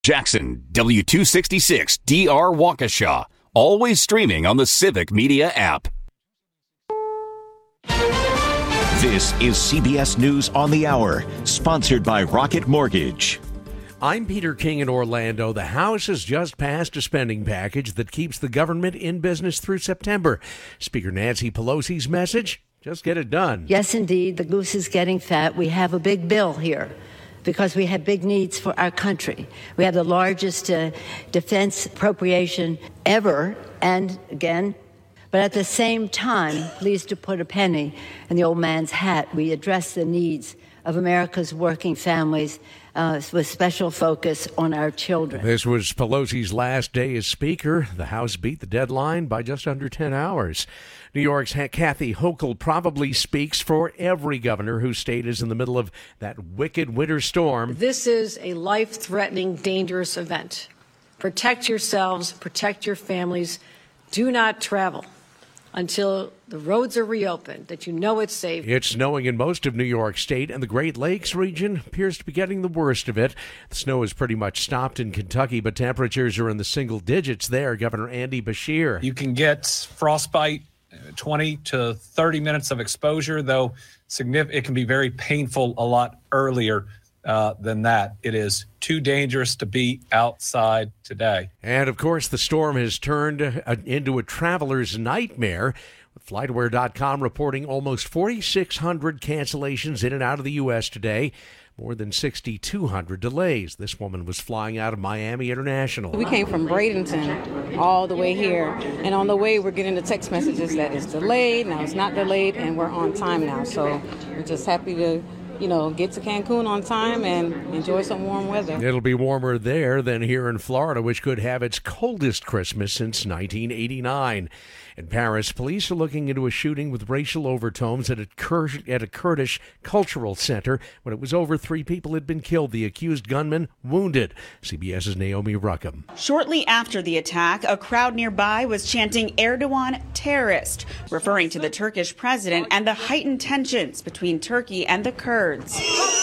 Jackson, W266 DR Waukesha. Always streaming on the Civic Media app. This is CBS News on the Hour, sponsored by Rocket Mortgage. I'm Peter King in Orlando. The House has just passed a spending package that keeps the government in business through September. Speaker Nancy Pelosi's message, just get it done. Yes, indeed, the goose is getting fat. We have a big bill here because we have big needs for our country. We have the largest defense appropriation ever, and again, but at the same time, pleased to put a penny in the old man's hat, we address the needs of America's working families with special focus on our children. This was Pelosi's last day as Speaker. The House beat the deadline by just under 10 hours. New York's Kathy Hochul probably speaks for every governor whose state is in the middle of that wicked winter storm. This is a life-threatening, dangerous event. Protect yourselves, protect your families. Do not travel until the roads are reopened, that you know it's safe. It's snowing in most of New York State, and the Great Lakes region appears to be getting the worst of it. The snow has pretty much stopped in Kentucky, but temperatures are in the single digits there. Governor Andy Beshear. You can get frostbite, 20 to 30 minutes of exposure, though it can be very painful a lot earlier than that. It is too dangerous to be outside today. And, of course, the storm has turned into a traveler's nightmare. FlightAware.com reporting almost 4,600 cancellations in and out of the U.S. today. More than 6,200 delays. This woman was flying out of Miami International. We came from Bradenton all the way here, and on the way we're getting the text messages that it's delayed, now it's not delayed, and we're on time now. So we're just happy to get to Cancun on time and enjoy some warm weather. It'll be warmer there than here in Florida, which could have its coldest Christmas since 1989. In Paris, police are looking into a shooting with racial overtones at a Kurdish cultural center. When it was over, 3 people had been killed. The accused gunman wounded. CBS's Naomi Ruckham. Shortly after the attack, a crowd nearby was chanting Erdogan terrorist, referring to the Turkish president and the heightened tensions between Turkey and the Kurds.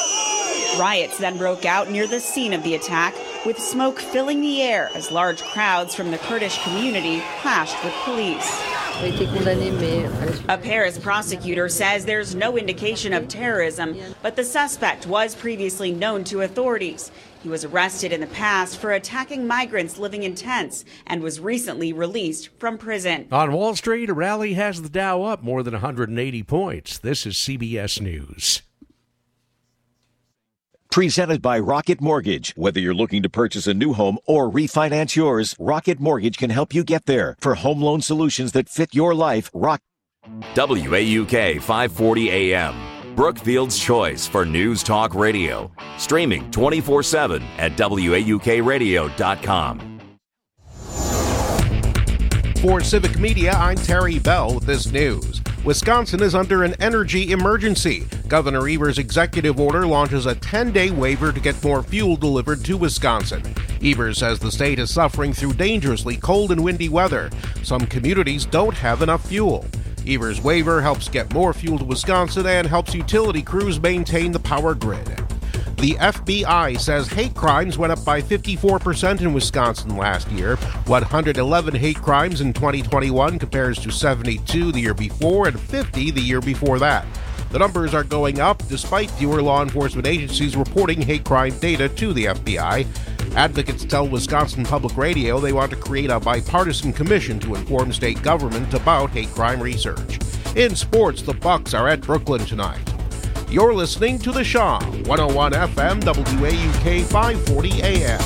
Riots then broke out near the scene of the attack, with smoke filling the air as large crowds from the Kurdish community clashed with police. A Paris prosecutor says there's no indication of terrorism, but the suspect was previously known to authorities. He was arrested in the past for attacking migrants living in tents and was recently released from prison. On Wall Street, a rally has the Dow up more than 180 points. This is CBS News. Presented by Rocket Mortgage. Whether you're looking to purchase a new home or refinance yours, Rocket Mortgage can help you get there. For home loan solutions that fit your life, WAUK 540 AM. Brookfield's choice for news talk radio. Streaming 24/7 at WAUKradio.com. For Civic Media, I'm Terry Bell with this news. Wisconsin is under an energy emergency. Governor Evers' executive order launches a 10-day waiver to get more fuel delivered to Wisconsin. Evers says the state is suffering through dangerously cold and windy weather. Some communities don't have enough fuel. Evers' waiver helps get more fuel to Wisconsin and helps utility crews maintain the power grid. The FBI says hate crimes went up by 54% in Wisconsin last year. 111 hate crimes in 2021 compares to 72 the year before and 50 the year before that. The numbers are going up despite fewer law enforcement agencies reporting hate crime data to the FBI. Advocates tell Wisconsin Public Radio they want to create a bipartisan commission to inform state government about hate crime research. In sports, the Bucks are at Brooklyn tonight. You're listening to The Shaw, 101 FM, WAUK 540 AM.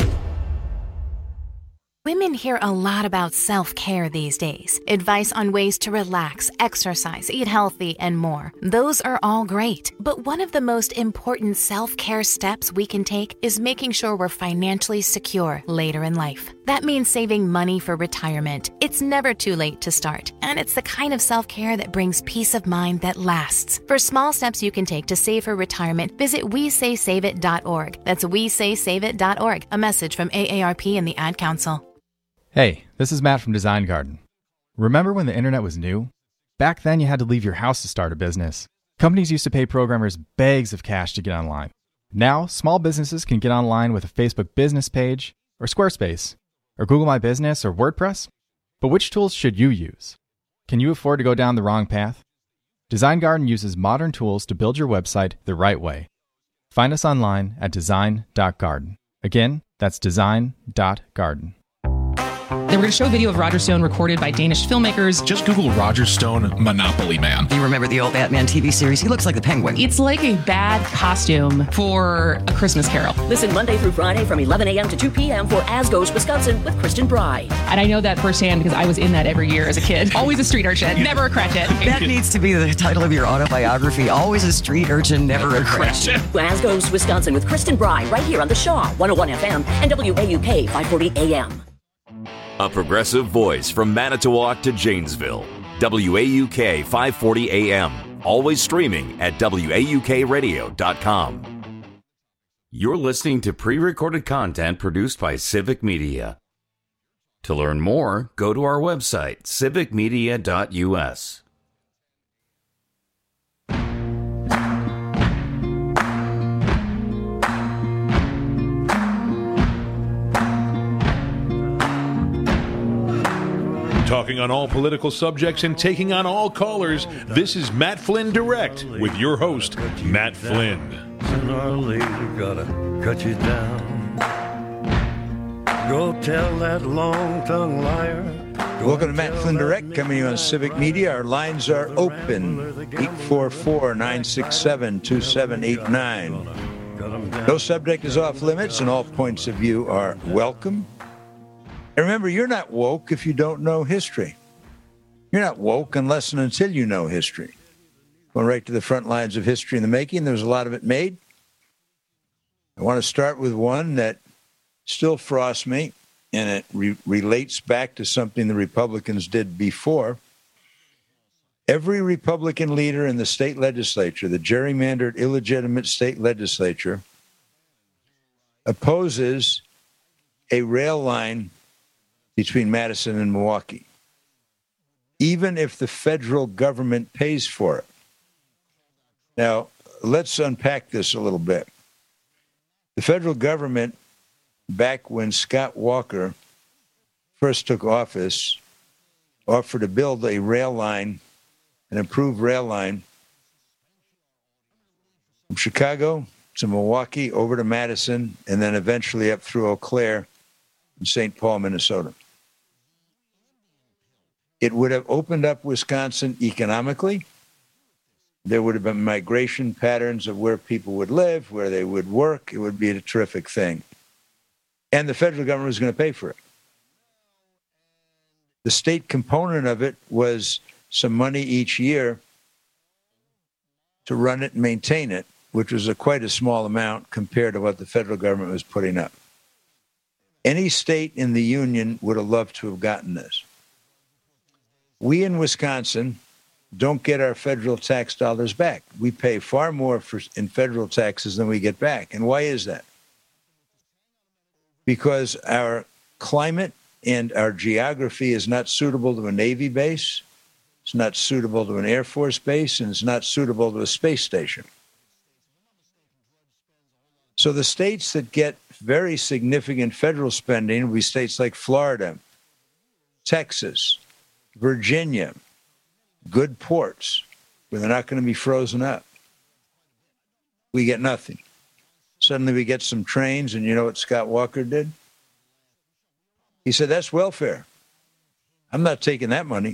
Women hear a lot about self-care these days. Advice on ways to relax, exercise, eat healthy, and more. Those are all great. But one of the most important self-care steps we can take is making sure we're financially secure later in life. That means saving money for retirement. It's never too late to start. And it's the kind of self-care that brings peace of mind that lasts. For small steps you can take to save for retirement, visit WeSaySaveIt.org. That's WeSaySaveIt.org. A message from AARP and the Ad Council. Hey, this is Matt from Design Garden. Remember when the internet was new? Back then you had to leave your house to start a business. Companies used to pay programmers bags of cash to get online. Now, small businesses can get online with a Facebook business page, or Squarespace, or Google My Business, or WordPress. But which tools should you use? Can you afford to go down the wrong path? Design Garden uses modern tools to build your website the right way. Find us online at design.garden. Again, that's design.garden. They were going to show a video of Roger Stone recorded by Danish filmmakers. Just Google Roger Stone Monopoly Man. You remember the old Batman TV series? He looks like the Penguin. It's like a bad costume for A Christmas Carol. Listen Monday through Friday from 11 a.m. to 2 p.m. for As Goes Wisconsin with Kristen Bry. And I know that firsthand because I was in that every year as a kid. Always a street urchin, never a cratchit. That needs to be the title of your autobiography. Always a street urchin, never a cratchit. As Goes Wisconsin with Kristen Bry right here on the Shaw 101 FM and WAUK 540 AM. A progressive voice from Manitowoc to Janesville. WAUK 540 AM. Always streaming at WAUKradio.com. You're listening to pre-recorded content produced by Civic Media. To learn more, go to our website, civicmedia.us. Talking on all political subjects and taking on all callers, this is Matt Flynn Direct with your host, Matt Flynn. Sooner or later, gotta cut you down. Go tell that long-tongued liar. Welcome to Matt Flynn Direct, coming to you on Civic Media. Our lines are open, 844-967-2789. No subject is off limits, and all points of view are welcome. And remember, you're not woke if you don't know history. You're not woke unless and until you know history. Going right to the front lines of history in the making. There's a lot of it made. I want to start with one that still frosts me, and it relates back to something the Republicans did before. Every Republican leader in the state legislature, the gerrymandered, illegitimate state legislature, opposes a rail line between Madison and Milwaukee, even if the federal government pays for it. Now, let's unpack this a little bit. The federal government, back when Scott Walker first took office, offered to build a rail line, an improved rail line from Chicago to Milwaukee, over to Madison, and then eventually up through Eau Claire in St. Paul, Minnesota. It would have opened up Wisconsin economically. There would have been migration patterns of where people would live, where they would work. It would be a terrific thing. And the federal government was going to pay for it. The state component of it was some money each year to run it and maintain it, which was quite a small amount compared to what the federal government was putting up. Any state in the union would have loved to have gotten this. We in Wisconsin don't get our federal tax dollars back. We pay far more in federal taxes than we get back. And why is that? Because our climate and our geography is not suitable to a Navy base, it's not suitable to an Air Force base, and it's not suitable to a space station. So the states that get very significant federal spending will be states like Florida, Texas, Virginia, good ports where they're not going to be frozen up. We get nothing. Suddenly we get some trains, and you know what Scott Walker did? He said, that's welfare. I'm not taking that money.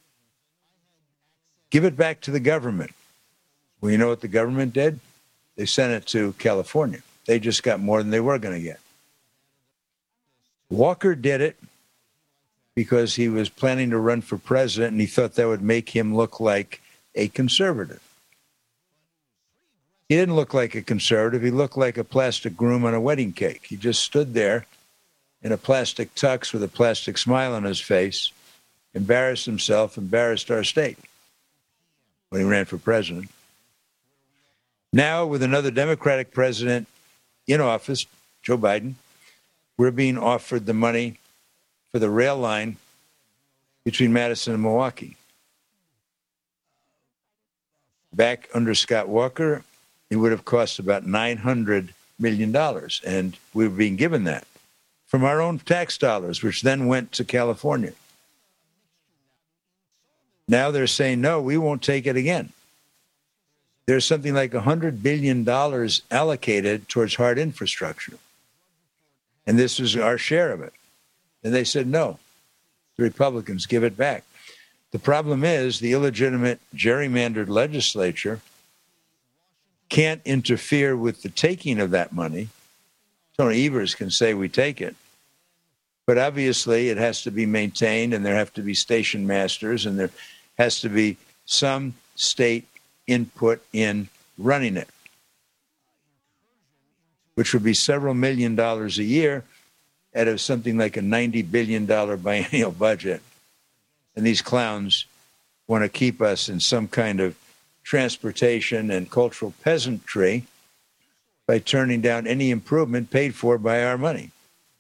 Give it back to the government. Well, you know what the government did? They sent it to California. They just got more than they were going to get. Walker did it because he was planning to run for president, and he thought that would make him look like a conservative. He didn't look like a conservative. He looked like a plastic groom on a wedding cake. He just stood there in a plastic tux with a plastic smile on his face, embarrassed himself, embarrassed our state when he ran for president. Now, with another Democratic president in office, Joe Biden, we're being offered the money for the rail line between Madison and Milwaukee. Back under Scott Walker, it would have cost about $900 million. And we were being given that from our own tax dollars, which then went to California. Now they're saying, no, we won't take it again. There's something like $100 billion allocated towards hard infrastructure. And this is our share of it. And they said, no, the Republicans give it back. The problem is the illegitimate gerrymandered legislature can't interfere with the taking of that money. Tony Evers can say we take it. But obviously it has to be maintained, and there have to be station masters, and there has to be some state input in running it, which would be several $1 million a year out of something like a $90 billion biennial budget. And these clowns want to keep us in some kind of transportation and cultural peasantry by turning down any improvement paid for by our money.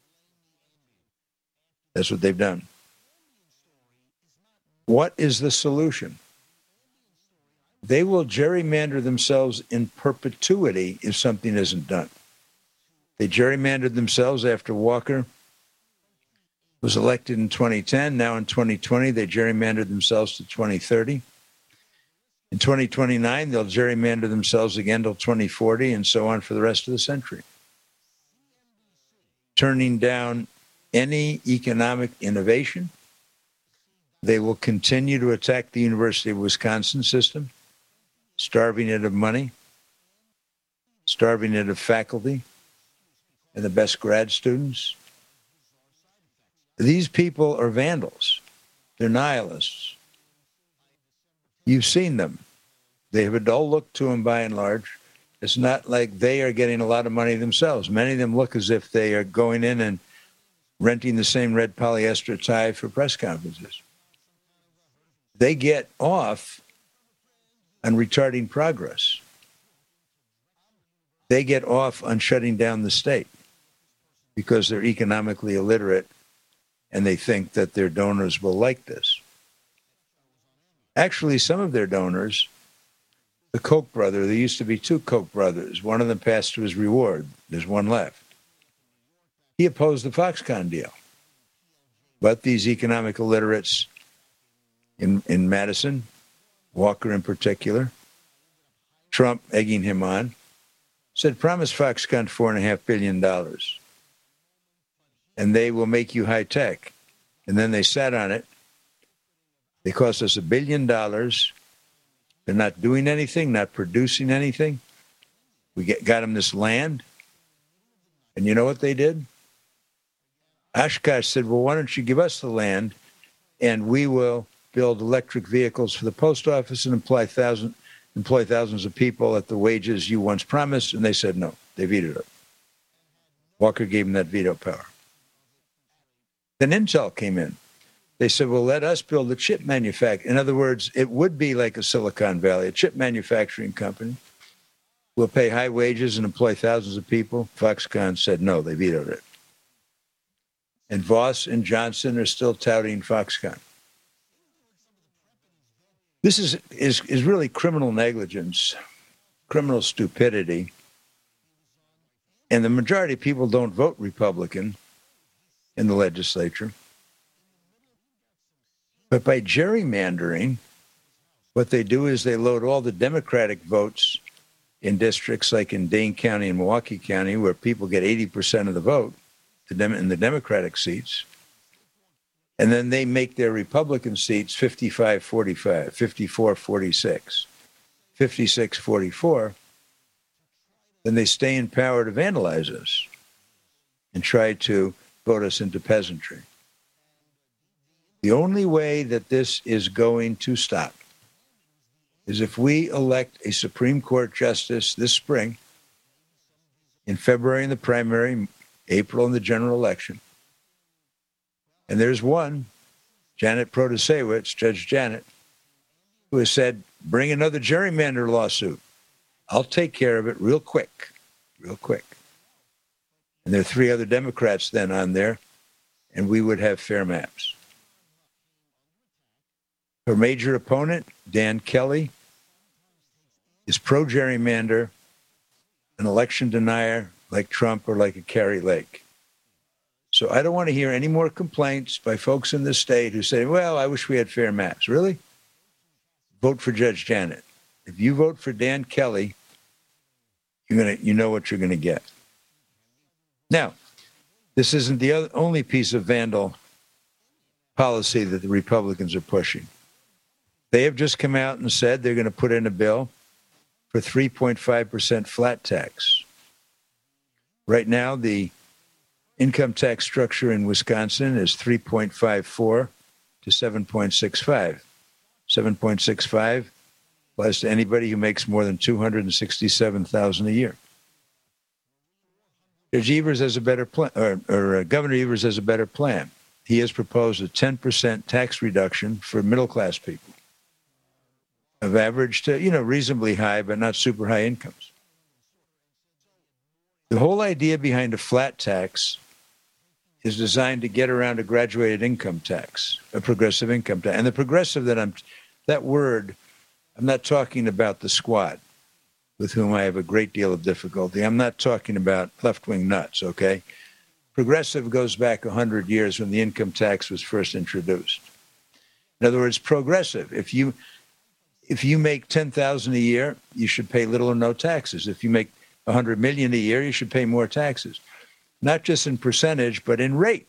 That's what they've done. What is the solution? They will gerrymander themselves in perpetuity if something isn't done. They gerrymandered themselves after Walker was elected in 2010. Now in 2020, they gerrymandered themselves to 2030. In 2029, they'll gerrymander themselves again till 2040 and so on for the rest of the century. Turning down any economic innovation. They will continue to attack the University of Wisconsin system, starving it of money, starving it of faculty and the best grad students. These people are vandals. They're nihilists. You've seen them. They have a dull look to them by and large. It's not like they are getting a lot of money themselves. Many of them look as if they are going in and renting the same red polyester tie for press conferences. They get off on retarding progress. They get off on shutting down the state because they're economically illiterate and they think that their donors will like this. Actually, some of their donors, the Koch brother, there used to be two Koch brothers. One of them passed to his reward. There's one left. He opposed the Foxconn deal. But these economic illiterates in Madison, Walker in particular, Trump egging him on, said, promise Foxconn $4.5 billion. And they will make you high tech. And then they sat on it. They cost us $1 billion. They're not doing anything, not producing anything. We got them this land. And you know what they did? Oshkosh said, well, why don't you give us the land and we will build electric vehicles for the post office and employ thousands of people at the wages you once promised. And they said no. They vetoed it. Walker gave them that veto power. Then Intel came in. They said, well, let us build a chip manufacturer. In other words, it would be like a Silicon Valley, a chip manufacturing company. We'll pay high wages and employ thousands of people. Foxconn said no. They vetoed it. And Voss and Johnson are still touting Foxconn. This is really criminal negligence, criminal stupidity. And the majority of people don't vote Republican in the legislature. But by gerrymandering, what they do is they load all the Democratic votes in districts like in Dane County and Milwaukee County, where people get 80% of the vote in the Democratic seats. And then they make their Republican seats 55-45, 54-46, 56-44. Then they stay in power to vandalize us and try to vote us into peasantry. The only way that this is going to stop is if we elect a Supreme Court justice this spring, in February in the primary, April in the general election. And there's one, Janet Protasewicz, Judge Janet, who has said, bring another gerrymander lawsuit. I'll take care of it real quick. And there are 3 other Democrats then on there, and we would have fair maps. Her major opponent, Dan Kelly, is pro-gerrymander an election denier like Trump or like a Kari Lake. So I don't want to hear any more complaints by folks in the state who say, well, I wish we had fair maps. Really? Vote for Judge Janet. If you vote for Dan Kelly, you know what you're going to get. Now, this isn't the only piece of vandal policy that the Republicans are pushing. They have just come out and said they're going to put in a bill for 3.5% flat tax. Right now, the income tax structure in Wisconsin is 3.54 to 7.65. 7.65 applies to anybody who makes more than $267,000 a year. Judge Evers has a better plan, or Governor Evers has a better plan. He has proposed a 10% tax reduction for middle-class people of average to, reasonably high, but not super high incomes. The whole idea behind a flat tax is designed to get around a graduated income tax, a progressive income tax. And the progressive that word, I'm not talking about the squad, with whom I have a great deal of difficulty. I'm not talking about left-wing nuts, okay? Progressive goes back 100 years when the income tax was first introduced. In other words, progressive. If you make $10,000 a year, you should pay little or no taxes. If you make $100 million a year, you should pay more taxes. Not just in percentage, but in rate.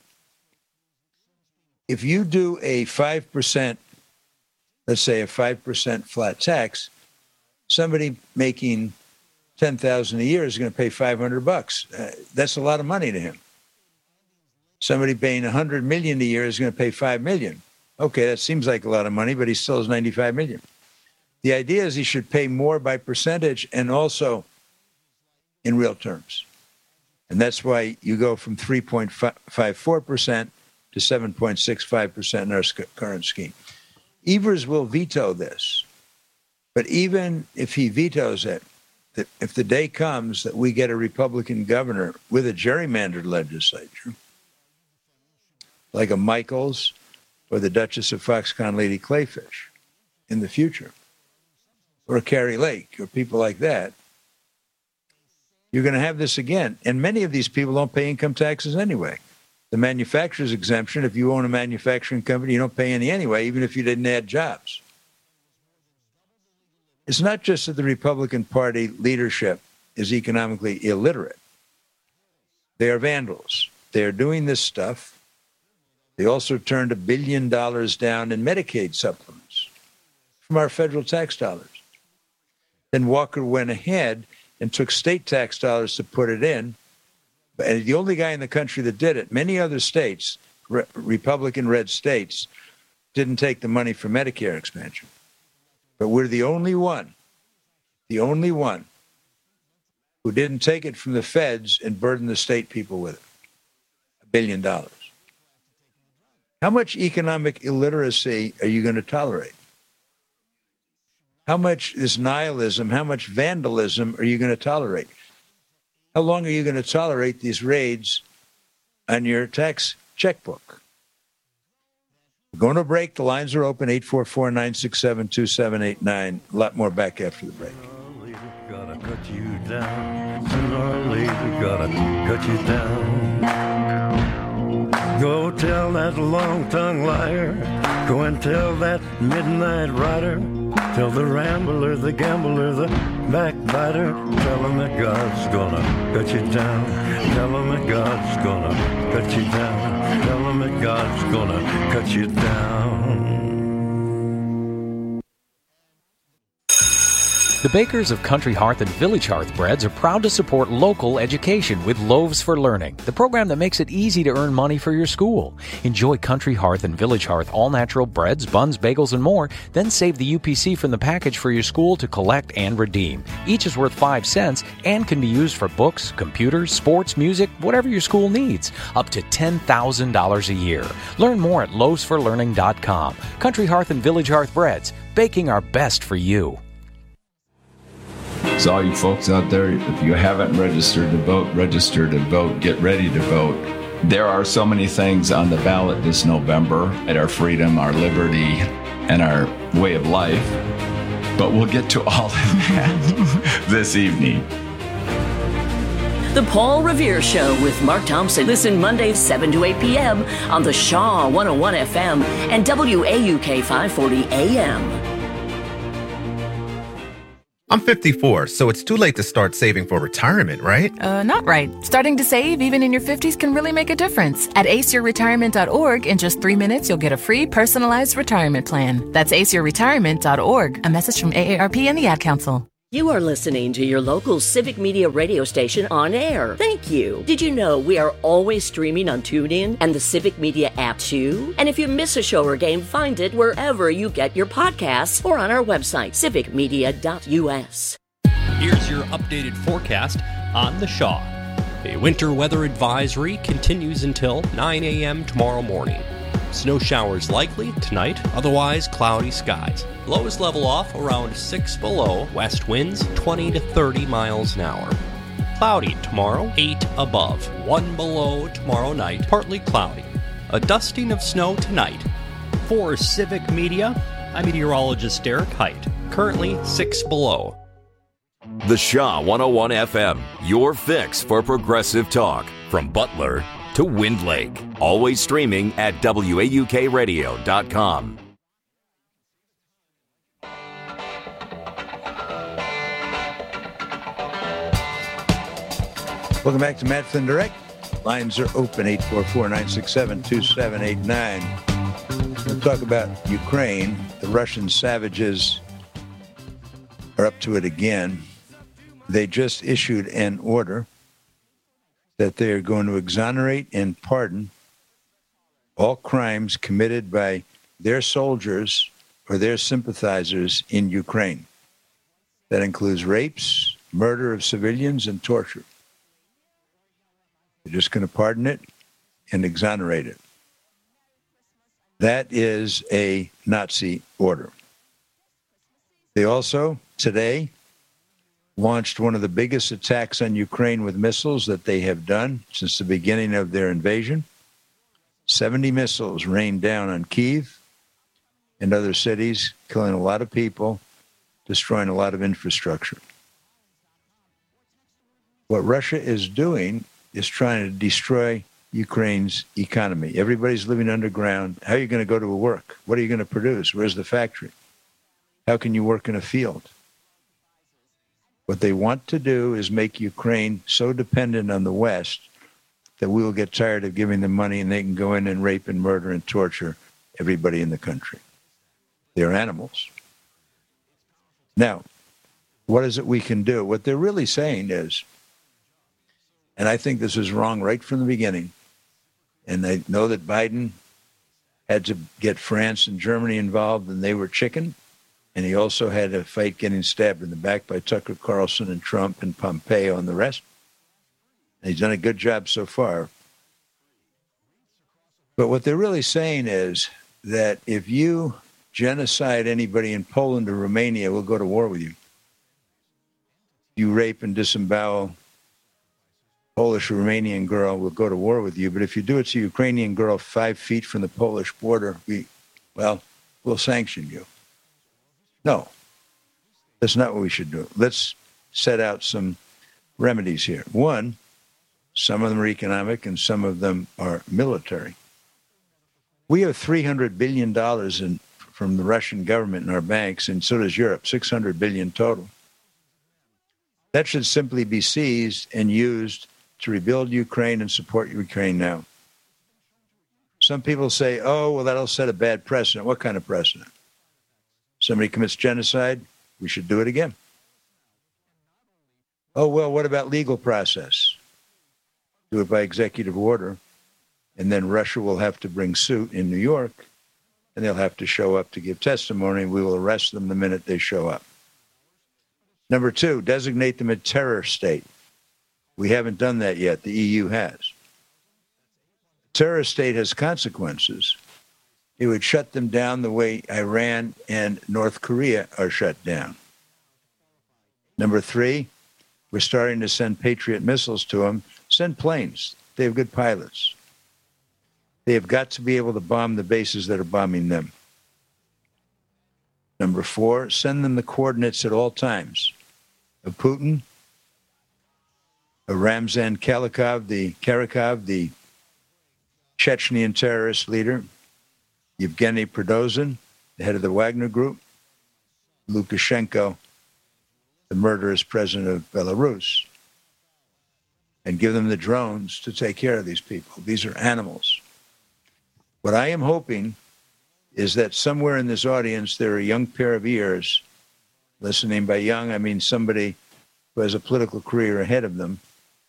If you do a 5%, let's say a 5% flat tax, somebody making $10,000 a year is going to pay $500. That's a lot of money to him. Somebody paying $100 million a year is going to pay $5 million. Okay, that seems like a lot of money, but he still has $95 million. The idea is he should pay more by percentage and also in real terms. And that's why you go from 3.54% to 7.65% in our current scheme. Evers will veto this. But even if he vetoes it, if the day comes that we get a Republican governor with a gerrymandered legislature, like a Michaels or the Duchess of Foxconn Lady Clayfish in the future, or a Kari Lake or people like that, you're going to have this again. And many of these people don't pay income taxes anyway. The manufacturer's exemption, if you own a manufacturing company, you don't pay any anyway, even if you didn't add jobs. It's not just that the Republican Party leadership is economically illiterate. They are vandals. They are doing this stuff. They also turned $1 billion down in Medicaid supplements from our federal tax dollars. Then Walker went ahead and took state tax dollars to put it in. And the only guy in the country that did it, many other states, Republican-red states, didn't take the money for Medicare expansion. But we're the only one who didn't take it from the feds and burden the state people with it. $1 billion. How much economic illiteracy are you going to tolerate? How much is nihilism, how much vandalism are you going to tolerate? How long are you going to tolerate these raids on your tax checkbook? We're going to break. The lines are open, 844-967-2789. A lot more back after the break. Gotta cut you down. Sooner or later, gotta cut you down. Go tell that long-tongued liar. Go and tell that midnight rider. Tell the rambler, the gambler, the backbiter. Tell him that God's gonna cut you down. Tell him that God's gonna cut you down. Tell him that God's gonna cut you down. The bakers of Country Hearth and Village Hearth breads are proud to support local education with Loaves for Learning, the program that makes it easy to earn money for your school. Enjoy Country Hearth and Village Hearth all-natural breads, buns, bagels, and more. Then save the UPC from the package for your school to collect and redeem. Each is worth 5 cents and can be used for books, computers, sports, music, whatever your school needs. Up to $10,000 a year. Learn more at loavesforlearning.com. Country Hearth and Village Hearth breads, baking our best for you. So all you folks out there, if you haven't registered to vote, register to vote, get ready to vote. There are so many things on the ballot this November at our freedom, our liberty, and our way of life. But we'll get to all of that this evening. The Paul Revere Show with Mark Thompson. Listen Mondays 7 to 8 p.m. on the Shaw 101 FM and WAUK 540 AM. I'm 54, so it's too late to start saving for retirement, right? Not right. Starting to save even in your 50s can really make a difference. At aceyourretirement.org, in just 3 minutes, you'll get a free personalized retirement plan. That's aceyourretirement.org. A message from AARP and the Ad Council. You are listening to your local Civic Media radio station on air. Thank you. Did you know we are always streaming on TuneIn and the Civic Media app too? And if you miss a show or game, find it wherever you get your podcasts or on our website, civicmedia.us. Here's your updated forecast on the Shaw. A winter weather advisory continues until 9 a.m. tomorrow morning. Snow showers likely tonight, otherwise cloudy skies. Lows level off around 6 below, west winds 20 to 30 miles an hour. Cloudy tomorrow, 8 above, 1 below tomorrow night, partly cloudy. A dusting of snow tonight. For Civic Media, I'm meteorologist Derek Height, currently 6 below. The Shaw 101 FM, your fix for progressive talk. From Butler to Wind Lake. Always streaming at WAUKradio.com. Welcome back to Matt Flynn Direct. Lines are open, 844-967-2789. We'll talk about Ukraine. The Russian savages are up to it again. They just issued an order that they are going to exonerate and pardon all crimes committed by their soldiers or their sympathizers in Ukraine. That includes rapes, murder of civilians, and torture. They're just going to pardon it and exonerate it. That is a Nazi order. They also, today, launched one of the biggest attacks on Ukraine with missiles that they have done since the beginning of their invasion. 70 missiles rained down on Kyiv and other cities, killing a lot of people, destroying a lot of infrastructure. What Russia is doing is trying to destroy Ukraine's economy. Everybody's living underground. How are you going to go to work? What are you going to produce? Where's the factory? How can you work in a field? What they want to do is make Ukraine so dependent on the West that we will get tired of giving them money and they can go in and rape and murder and torture everybody in the country. They're animals. Now, what is it we can do? What they're really saying is, and I think this is wrong right from the beginning, and I know that Biden had to get France and Germany involved and they were chicken. And he also had a fight getting stabbed in the back by Tucker Carlson and Trump and Pompeo and the rest. And he's done a good job so far. But what they're really saying is that if you genocide anybody in Poland or Romania, we'll go to war with you. If you rape and disembowel Polish or Romanian girl, we'll go to war with you. But if you do it to a Ukrainian girl 5 feet from the Polish border, we'll sanction you. No, that's not what we should do. Let's set out some remedies here. One, some of them are economic and some of them are military. We have $300 billion from the Russian government in our banks, and so does Europe, $600 billion total. That should simply be seized and used to rebuild Ukraine and support Ukraine now. Some people say, oh, well, that'll set a bad precedent. What kind of precedent? Somebody commits genocide, we should do it again. Oh, well, what about legal process? Do it by executive order, and then Russia will have to bring suit in New York, and they'll have to show up to give testimony, and we will arrest them the minute they show up. Number two, designate them a terror state. We haven't done that yet. The EU has. Terror state has consequences. It would shut them down the way Iran and North Korea are shut down. Number three, we're starting to send Patriot missiles to them. Send planes. They have good pilots. They have got to be able to bomb the bases that are bombing them. Number four, send them the coordinates at all times of Putin, Ramzan Kadyrov, the Chechnyan terrorist leader, Yevgeny Prigozhin, the head of the Wagner Group, Lukashenko, the murderous president of Belarus, and give them the drones to take care of these people. These are animals. What I am hoping is that somewhere in this audience there are a young pair of ears, listening by young, I mean somebody who has a political career ahead of them.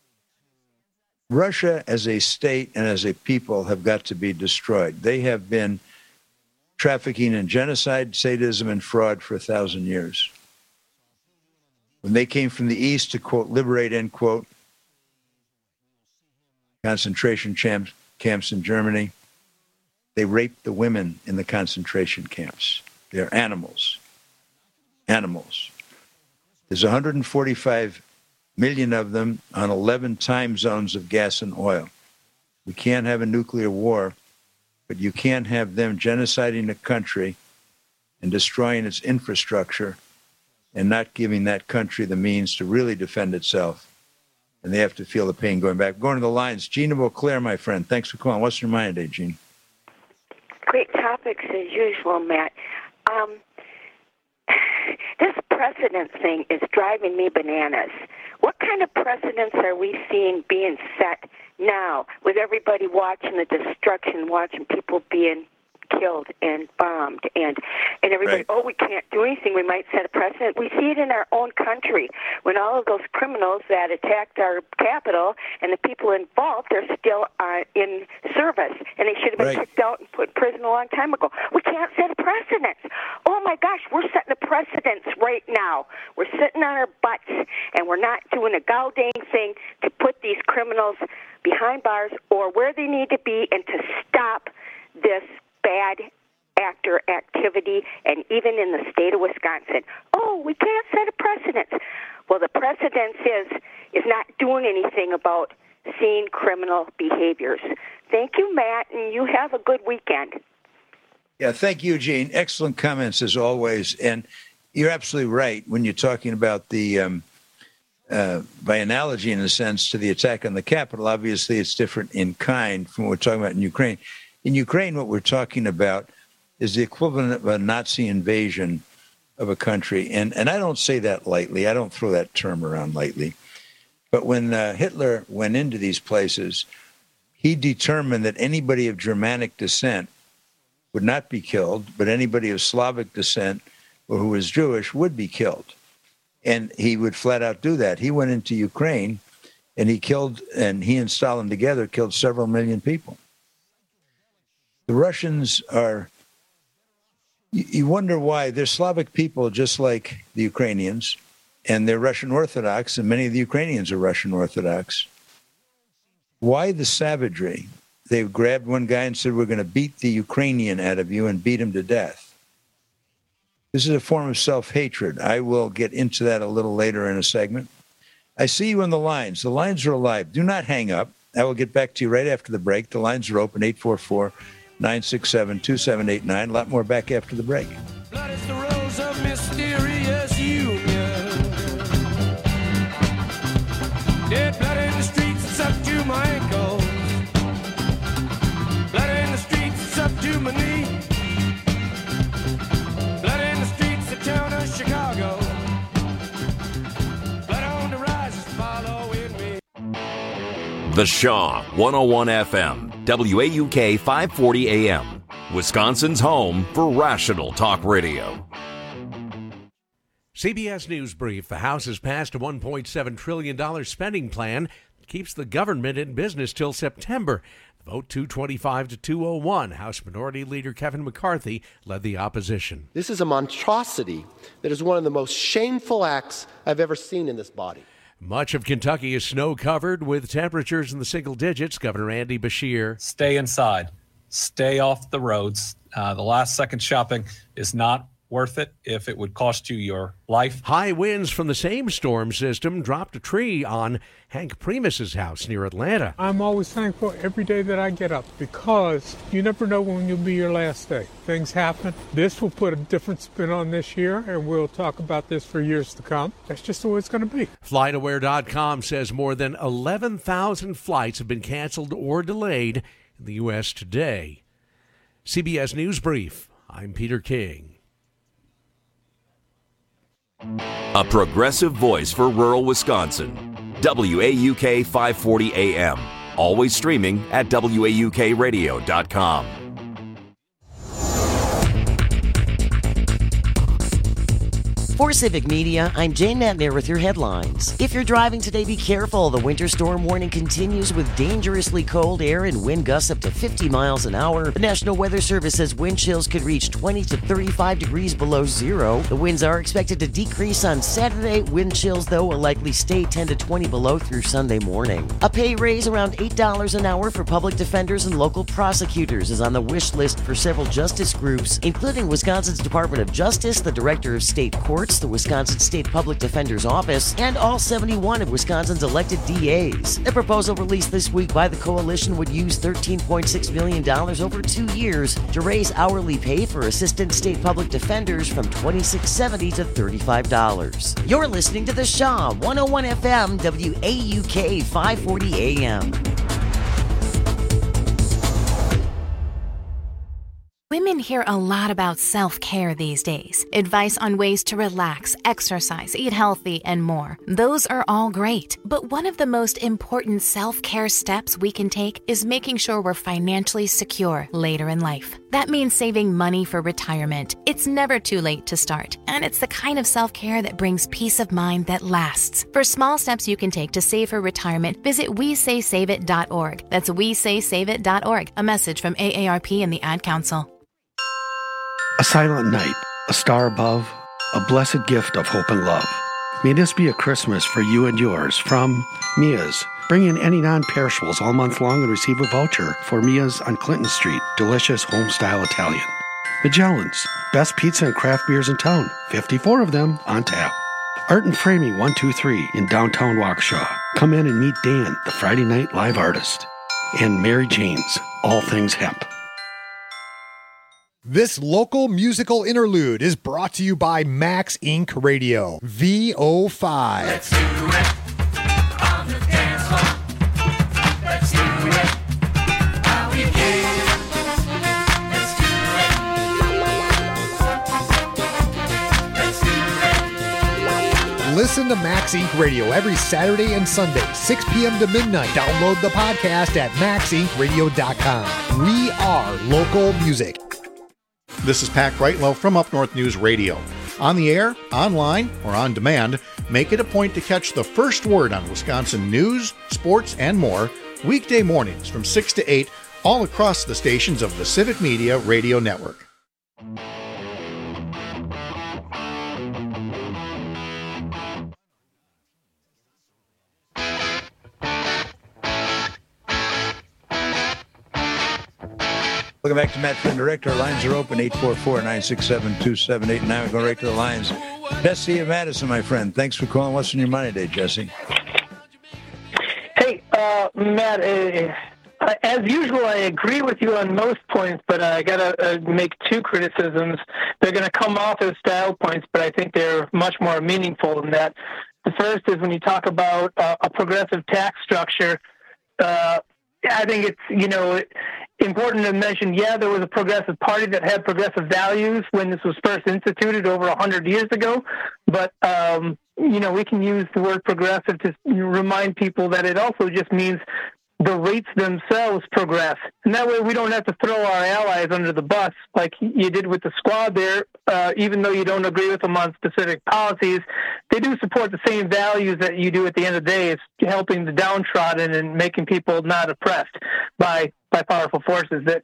Russia as a state and as a people have got to be destroyed. They have been trafficking in genocide, sadism, and fraud for 1,000 years. When they came from the East to, quote, liberate, end quote, concentration camps in Germany, they raped the women in the concentration camps. They're animals. Animals. There's 145 million of them on 11 time zones of gas and oil. We can't have a nuclear war, but you can't have them genociding a country and destroying its infrastructure and not giving that country the means to really defend itself. And they have to feel the pain going back. Going to the lines. Gene of Eau Claire, my friend. Thanks for calling. What's your mind today, Gene? Great topics as usual, Matt. This precedent thing is driving me bananas. What kind of precedents are we seeing being set now with everybody watching the destruction, watching people being killed and bombed, and everybody, right. Oh, we can't do anything, we might set a precedent. We see it in our own country when all of those criminals that attacked our capital and the people involved are still in service, and they should have been kicked out and put in prison a long time ago. We can't set a precedent. Oh my gosh, we're setting a precedent right now. We're sitting on our butts, and we're not doing a goddamn thing to put these criminals behind bars or where they need to be and to stop this bad actor activity, and even in the state of Wisconsin. Oh, we can't set a precedent. Well, the precedent is not doing anything about seeing criminal behaviors. Thank you, Matt, and you have a good weekend. Yeah, thank you, Gene. Excellent comments as always. And you're absolutely right when you're talking about the, by analogy in a sense, to the attack on the Capitol. Obviously, it's different in kind from what we're talking about in Ukraine. In Ukraine, what we're talking about is the equivalent of a Nazi invasion of a country. And I don't say that lightly. I don't throw that term around lightly. But when Hitler went into these places, he determined that anybody of Germanic descent would not be killed, but anybody of Slavic descent or who was Jewish would be killed. And he would flat out do that. He went into Ukraine and he and Stalin together killed several million people. The Russians are, you wonder why. They're Slavic people just like the Ukrainians, and they're Russian Orthodox, and many of the Ukrainians are Russian Orthodox. Why the savagery? They grabbed one guy and said, we're going to beat the Ukrainian out of you and beat him to death. This is a form of self-hatred. I will get into that a little later in a segment. I see you on the lines. The lines are alive. Do not hang up. I will get back to you right after the break. The lines are open, 844-967-2789. A lot more back after the break. Blood is the rose of mysterious union. Dead blood in the streets, it's up to my ankles. Blood in the streets, it's up to my knee. Blood in the streets, the town of Chicago. Blood on the rise is following me. The Shaw 101 FM, WAUK 540 AM, Wisconsin's home for rational talk radio. CBS News Brief. The House has passed a $1.7 trillion spending plan that keeps the government in business till September. The vote 225 to 201. House Minority Leader Kevin McCarthy led the opposition. This is a monstrosity that is one of the most shameful acts I've ever seen in this body. Much of Kentucky is snow-covered with temperatures in the single digits. Governor Andy Beshear. Stay inside. Stay off the roads. The last-second shopping is not worth it if it would cost you your life. High winds from the same storm system dropped a tree on Hank Primus's house near Atlanta. I'm always thankful every day that I get up because you never know when you'll be your last day. Things happen. This will put a different spin on this year, and we'll talk about this for years to come. That's just the way it's going to be. FlightAware.com says more than 11,000 flights have been canceled or delayed in the U.S. today. CBS News Brief. I'm Peter King. A progressive voice for rural Wisconsin. WAUK 540 AM. Always streaming at WAUKradio.com. For Civic Media, I'm Jane Natner with your headlines. If you're driving today, be careful. The winter storm warning continues with dangerously cold air and wind gusts up to 50 miles an hour. The National Weather Service says wind chills could reach 20 to 35 degrees below zero. The winds are expected to decrease on Saturday. Wind chills, though, will likely stay 10 to 20 below through Sunday morning. A pay raise around $8 an hour for public defenders and local prosecutors is on the wish list for several justice groups, including Wisconsin's Department of Justice, the Director of State Courts, the Wisconsin State Public Defender's Office, and all 71 of Wisconsin's elected DAs. The proposal released this week by the coalition would use $13.6 million over 2 years to raise hourly pay for assistant state public defenders from $26.70 to $35. You're listening to The Shaw, 101 FM, WAUK 540 AM. Women hear a lot about self-care these days. Advice on ways to relax, exercise, eat healthy, and more. Those are all great. But one of the most important self-care steps we can take is making sure we're financially secure later in life. That means saving money for retirement. It's never too late to start. And it's the kind of self-care that brings peace of mind that lasts. For small steps you can take to save for retirement, visit WeSaySaveIt.org. That's WeSaySaveIt.org. A message from AARP and the Ad Council. A silent night, a star above, a blessed gift of hope and love. May this be a Christmas for you and yours from Mia's. Bring in any non-perishables all month long and receive a voucher for Mia's on Clinton Street, delicious home-style Italian. Magellan's, best pizza and craft beers in town, 54 of them on tap. Art and Framing 123 in downtown Waukesha. Come in and meet Dan, the Friday night live artist. And Mary Jane's, all things hemp. This local musical interlude is brought to you by Max Inc. Radio, VO5. Let's do it on the dance floor. Let's do it how we can. Let's do it. Let's do it. Listen to Max Inc. Radio every Saturday and Sunday, 6 p.m. to midnight. Download the podcast at maxincradio.com. We are local music. This is Pat Brightwell from Up North News Radio. On the air, online, or on demand, make it a point to catch the first word on Wisconsin news, sports, and more weekday mornings from 6 to 8 all across the stations of the Civic Media Radio Network. Welcome back to Matt Flynn Direct. Our lines are open, 844-967-2789. We're going right to the lines. Jesse of Madison, my friend. Thanks for calling. What's on your mind today, Jesse? Hey, Matt, as usual, I agree with you on most points, but I got to make two criticisms. They're going to come off as style points, but I think they're much more meaningful than that. The first is when you talk about a progressive tax structure, I think it's, important to mention, there was a progressive party that had progressive values when this was first instituted over 100 years ago. But, we can use the word progressive to remind people that it also just means the rates themselves progress. And that way we don't have to throw our allies under the bus like you did with the squad there. Even though you don't agree with them on specific policies, they do support the same values that you do at the end of the day. It's helping the downtrodden and making people not oppressed by powerful forces that,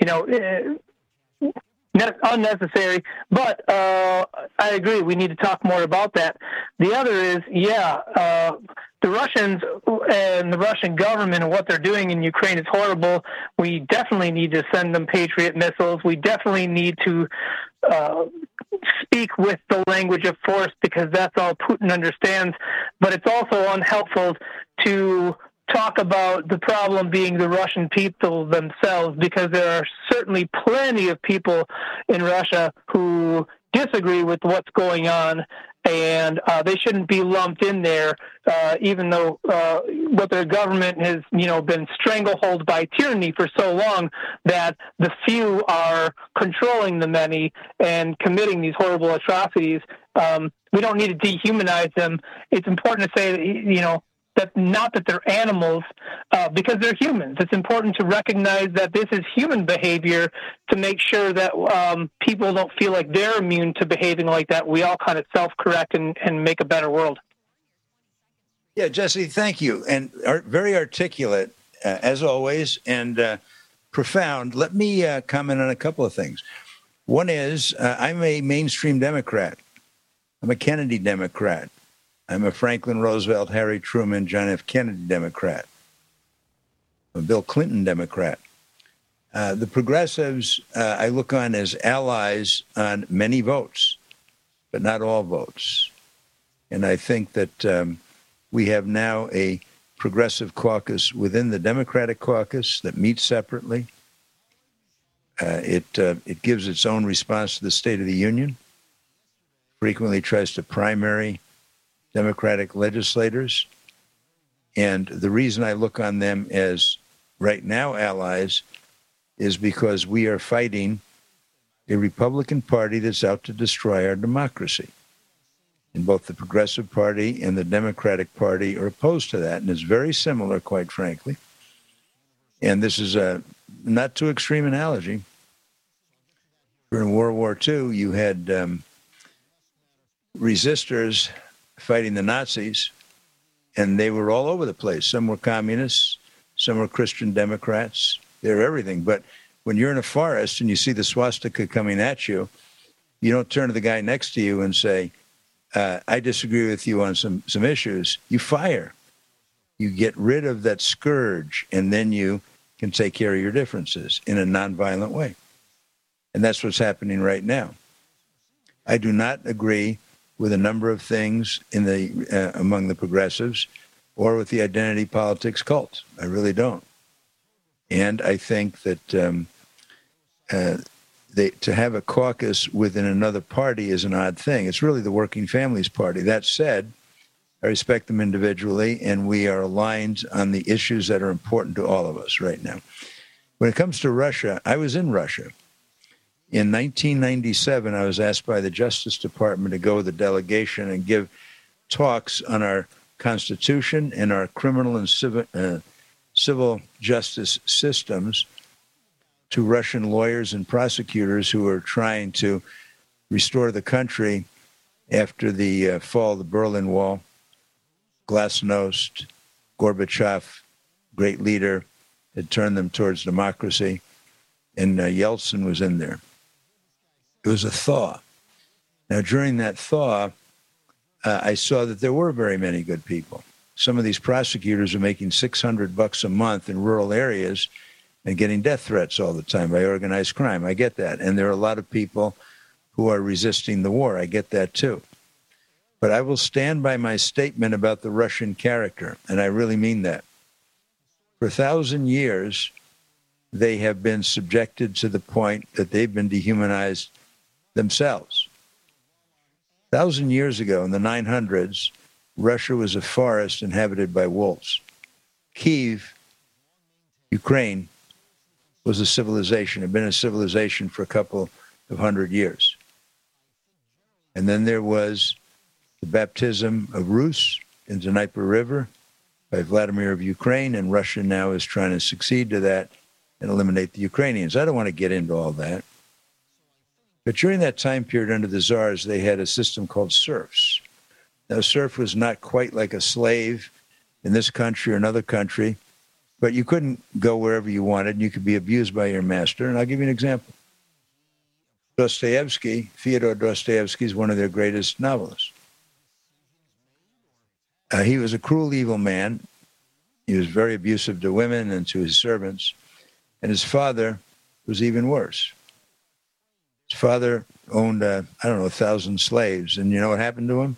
unnecessary. But I agree, we need to talk more about that. The other is, the Russians and the Russian government and what they're doing in Ukraine is horrible. We definitely need to send them Patriot missiles. We definitely need to speak with the language of force, because that's all Putin understands. But it's also unhelpful to talk about the problem being the Russian people themselves, because there are certainly plenty of people in Russia who disagree with what's going on, and they shouldn't be lumped in there, even though what their government has, been stranglehold by tyranny for so long that the few are controlling the many and committing these horrible atrocities. We don't need to dehumanize them. It's important to say that, that not that they're animals, because they're humans. It's important to recognize that this is human behavior to make sure that people don't feel like they're immune to behaving like that. We all kind of self-correct and make a better world. Yeah, Jesse, thank you. And very articulate, as always, and profound. Let me comment on a couple of things. One is I'm a mainstream Democrat. I'm a Kennedy Democrat. I'm a Franklin Roosevelt, Harry Truman, John F. Kennedy Democrat. I'm a Bill Clinton Democrat. The progressives I look on as allies on many votes, but not all votes. And I think that we have now a progressive caucus within the Democratic caucus that meets separately. It gives its own response to the State of the Union, frequently tries to primary Democratic legislators. And the reason I look on them as right now allies is because we are fighting a Republican Party that's out to destroy our democracy. And both the Progressive Party and the Democratic Party are opposed to that. And it's very similar, quite frankly. And this is a not too extreme analogy. During World War II, you had resistors fighting the Nazis, and they were all over the place. Some were communists, some were Christian Democrats. They were everything. But when you're in a forest and you see the swastika coming at you, you don't turn to the guy next to you and say, I disagree with you on some issues. You fire. You get rid of that scourge, and then you can take care of your differences in a nonviolent way. And that's what's happening right now. I do not agree with a number of things in the among the progressives or with the identity politics cult. I really don't. And I think that to have a caucus within another party is an odd thing. It's really the Working Families Party. That said, I respect them individually, and we are aligned on the issues that are important to all of us right now. When it comes to Russia, I was in Russia. In 1997, I was asked by the Justice Department to go with a delegation and give talks on our Constitution and our criminal and civil justice systems to Russian lawyers and prosecutors who are trying to restore the country after the fall of the Berlin Wall. Glasnost, Gorbachev, great leader, had turned them towards democracy, and Yeltsin was in there. It was a thaw. Now, during that thaw, I saw that there were very many good people. Some of these prosecutors are making $600 a month in rural areas and getting death threats all the time by organized crime. I get that. And there are a lot of people who are resisting the war. I get that, too. But I will stand by my statement about the Russian character, and I really mean that. For 1,000 years, they have been subjected to the point that they've been dehumanized themselves. 1,000 years ago, in the 900s, Russia was a forest inhabited by wolves. Kyiv, Ukraine, was a civilization, had been a civilization for a couple of 100 years. And then there was the baptism of Rus in the Dnieper River by Vladimir of Ukraine, and Russia now is trying to succeed to that and eliminate the Ukrainians. I don't want to get into all that. But during that time period under the Tsars, they had a system called serfs. Now, serf was not quite like a slave in this country or another country, but you couldn't go wherever you wanted, and you could be abused by your master. And I'll give you an example. Dostoevsky, Fyodor Dostoevsky, is one of their greatest novelists. He was a cruel, evil man. He was very abusive to women and to his servants. And his father was even worse. His father owned, 1,000 slaves. And you know what happened to him?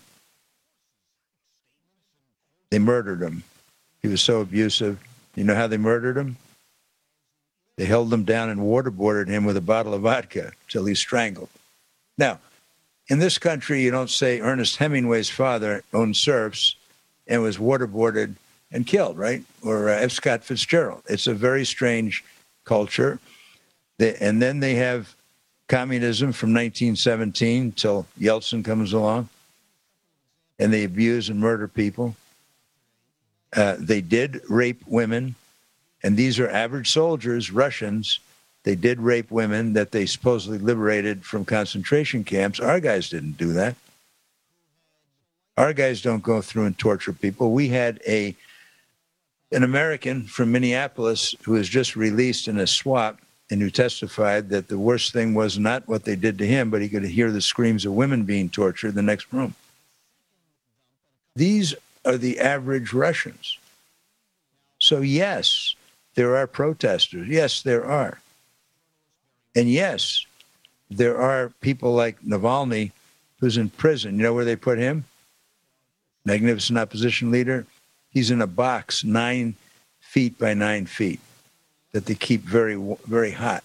They murdered him. He was so abusive. You know how they murdered him? They held him down and waterboarded him with a bottle of vodka till he strangled. Now, in this country, you don't say Ernest Hemingway's father owned serfs and was waterboarded and killed, right? Or F. Scott Fitzgerald. It's a very strange culture. And then they have communism from 1917 till Yeltsin comes along, and they abuse and murder people. They did rape women, and these are average soldiers, Russians. They did rape women that they supposedly liberated from concentration camps. Our guys didn't do that. Our guys don't go through and torture people. We had an American from Minneapolis who was just released in a swap and who testified that the worst thing was not what they did to him, but he could hear the screams of women being tortured in the next room. These are the average Russians. So yes, there are protesters. Yes, there are. And yes, there are people like Navalny who's in prison. You know where they put him? Magnificent opposition leader. He's in a box 9 feet by 9 feet that they keep very, very hot.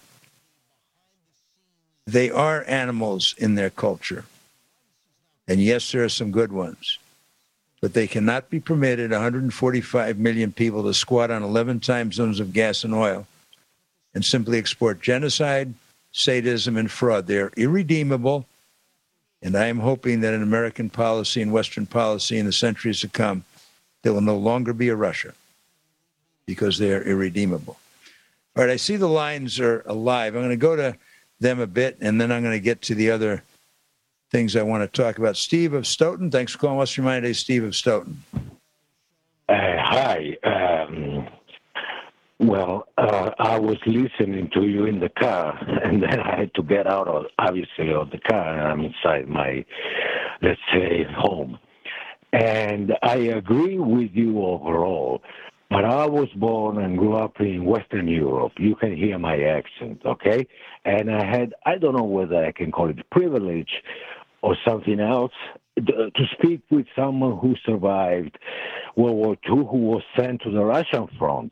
They are animals in their culture. And yes, there are some good ones. But they cannot be permitted, 145 million people, to squat on 11 time zones of gas and oil and simply export genocide, sadism, and fraud. They're irredeemable. And I am hoping that in American policy and Western policy in the centuries to come, there will no longer be a Russia because they are irredeemable. All right, I see the lines are alive. I'm going to go to them a bit, and then I'm going to get to the other things I want to talk about. Steve of Stoughton, thanks for calling. What's your mind today, Steve of Stoughton? Hi. I was listening to you in the car, and then I had to get out of the car, and I'm inside my, let's say, home. And I agree with you overall, but I was born and grew up in Western Europe. You can hear my accent, okay? And I don't know whether I can call it privilege or something else, to speak with someone who survived World War II, who was sent to the Russian front.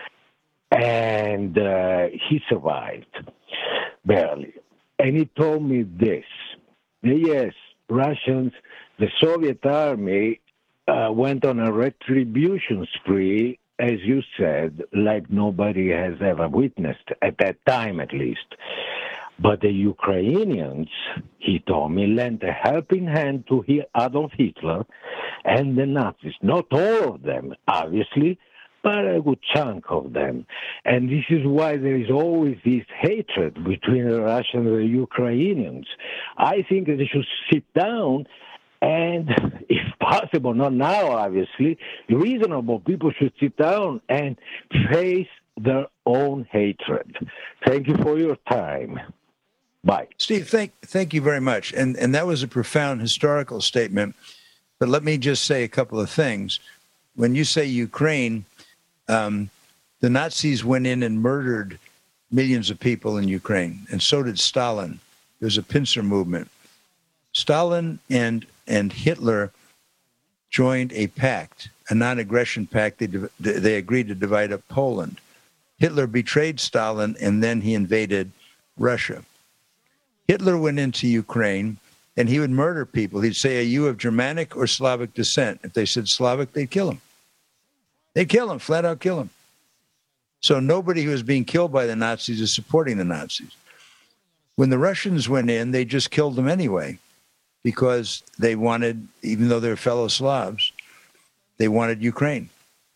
And he survived, barely. And he told me this. Yes, Russians, the Soviet army went on a retribution spree, as you said, like nobody has ever witnessed, at that time at least. But the Ukrainians, he told me, lent a helping hand to Adolf Hitler and the Nazis. Not all of them, obviously, but a good chunk of them. And this is why there is always this hatred between the Russians and the Ukrainians. I think that they should sit down and, if possible, not now, obviously, reasonable people should sit down and face their own hatred. Thank you for your time. Bye. Steve, thank you very much. And that was a profound historical statement. But let me just say a couple of things. When you say Ukraine, the Nazis went in and murdered millions of people in Ukraine, and so did Stalin. There was a pincer movement. Stalin and Hitler joined a pact, a non-aggression pact. They agreed to divide up Poland. Hitler betrayed Stalin, and then he invaded Russia. Hitler went into Ukraine, and he would murder people. He'd say, are you of Germanic or Slavic descent? If they said Slavic, they'd kill him. They'd kill him, flat out kill him. So nobody who was being killed by the Nazis is supporting the Nazis. When the Russians went in, they just killed them anyway because they wanted, even though they're fellow Slavs, they wanted Ukraine.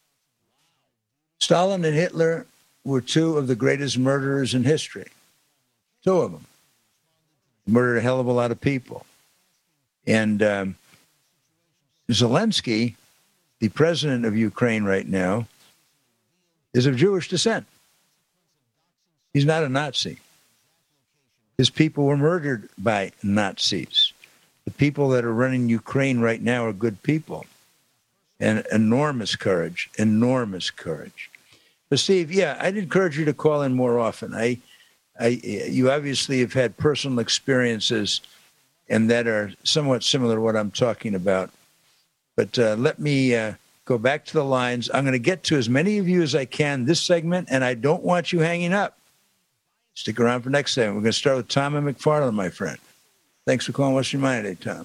Stalin and Hitler were two of the greatest murderers in history. Two of them. Murdered a hell of a lot of people. And Zelensky, the president of Ukraine right now, is of Jewish descent. He's not a Nazi. His people were murdered by Nazis. The people that are running Ukraine right now are good people. and enormous courage. But Steve, yeah, I'd encourage you to call in more often. You obviously have had personal experiences and that are somewhat similar to what I'm talking about. But let me go back to the lines. I'm going to get to as many of you as I can this segment, and I don't want you hanging up. Stick around for next segment. We're going to start with Tom and McFarland, my friend. Thanks for calling What's Your Mind today, Tom.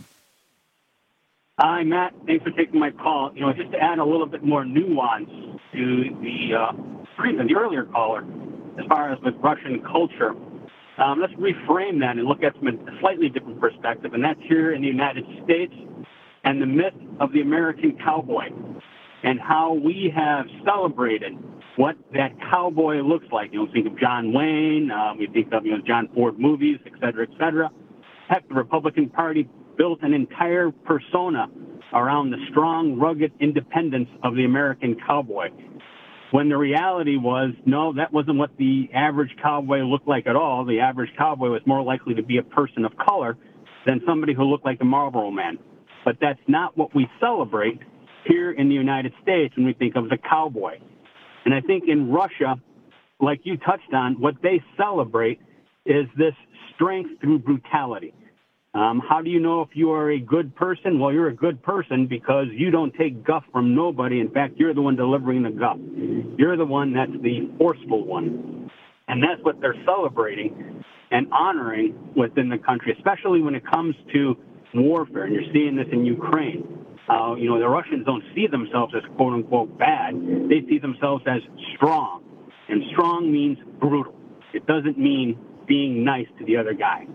Hi, Matt. Thanks for taking my call. Just to add a little bit more nuance to the earlier caller, as far as with Russian culture, let's reframe that and look at from a slightly different perspective, and that's here in the United States and the myth of the American cowboy and how we have celebrated what that cowboy looks like. Think of John Wayne, we think of John Ford movies, et cetera. Heck, the Republican Party built an entire persona around the strong, rugged independence of the American cowboy. When the reality was, no, that wasn't what the average cowboy looked like at all. The average cowboy was more likely to be a person of color than somebody who looked like a Marlboro Man. But that's not what we celebrate here in the United States when we think of the cowboy. And I think in Russia, like you touched on, what they celebrate is this strength through brutality. How do you know if you are a good person? Well, you're a good person because you don't take guff from nobody. In fact, you're the one delivering the guff. You're the one that's the forceful one. And that's what they're celebrating and honoring within the country, especially when it comes to warfare. And you're seeing this in Ukraine. The Russians don't see themselves as quote-unquote bad. They see themselves as strong. And strong means brutal. It doesn't mean being nice to the other guy.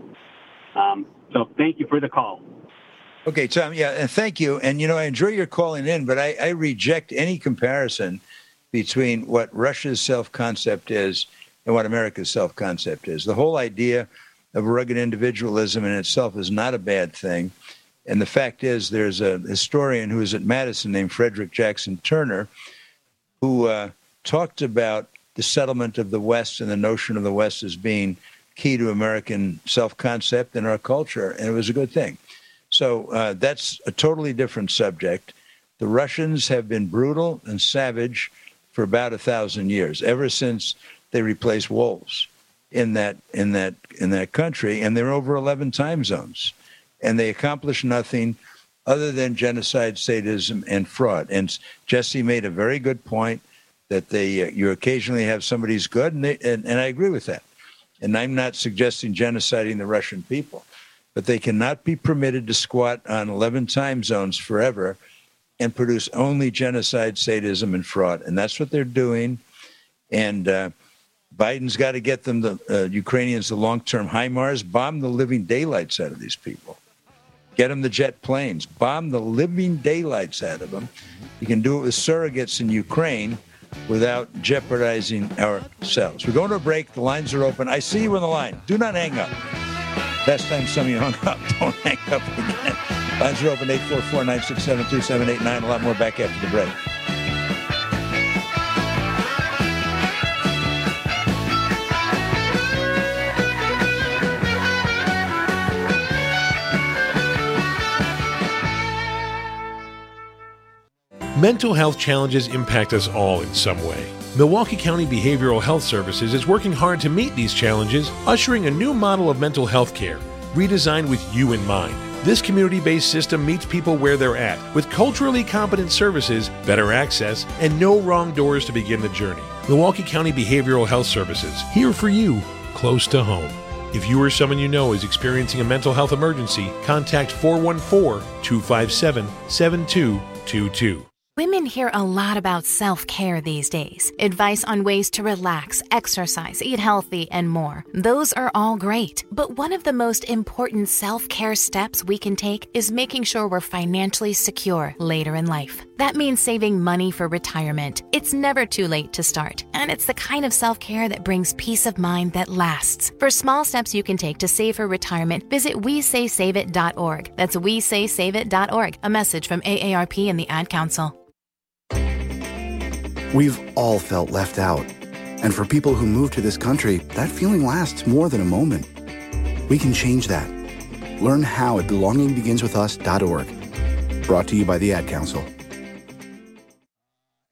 So thank you for the call. Okay, Tom, yeah, and thank you. And, I enjoy your calling in, but I reject any comparison between what Russia's self-concept is and what America's self-concept is. The whole idea of rugged individualism in itself is not a bad thing. And the fact is there's a historian who is at Madison named Frederick Jackson Turner who talked about the settlement of the West and the notion of the West as being key to American self-concept and our culture, and it was a good thing. So that's a totally different subject. The Russians have been brutal and savage for about 1,000 years, ever since they replaced wolves in that country, and they're over 11 time zones, and they accomplish nothing other than genocide, sadism, and fraud. And Jesse made a very good point that you occasionally have somebody who's good, and I agree with that. And I'm not suggesting genociding the Russian people, but they cannot be permitted to squat on 11 time zones forever and produce only genocide, sadism, and fraud. And that's what they're doing. And Biden's got to get them, the Ukrainians, the long-term HIMARS, bomb the living daylights out of these people. Get them the jet planes, bomb the living daylights out of them. You can do it with surrogates in Ukraine without jeopardizing ourselves. We're going to a break. The lines are open. I see you on the line. Do not hang up. Last time some of you hung up, don't hang up again. Lines are open, 844-967-2789. A lot more back after the break. Mental health challenges impact us all in some way. Milwaukee County Behavioral Health Services is working hard to meet these challenges, ushering a new model of mental health care, redesigned with you in mind. This community-based system meets people where they're at, with culturally competent services, better access, and no wrong doors to begin the journey. Milwaukee County Behavioral Health Services, here for you, close to home. If you or someone you know is experiencing a mental health emergency, contact 414-257-7222. Women hear a lot about self-care these days. Advice on ways to relax, exercise, eat healthy, and more. Those are all great. But one of the most important self-care steps we can take is making sure we're financially secure later in life. That means saving money for retirement. It's never too late to start. And it's the kind of self-care that brings peace of mind that lasts. For small steps you can take to save for retirement, visit WeSaySaveIt.org. That's WeSaySaveIt.org. A message from AARP and the Ad Council. We've all felt left out. And for people who move to this country, that feeling lasts more than a moment. We can change that. Learn how at belongingbeginswithus.org. Brought to you by the Ad Council.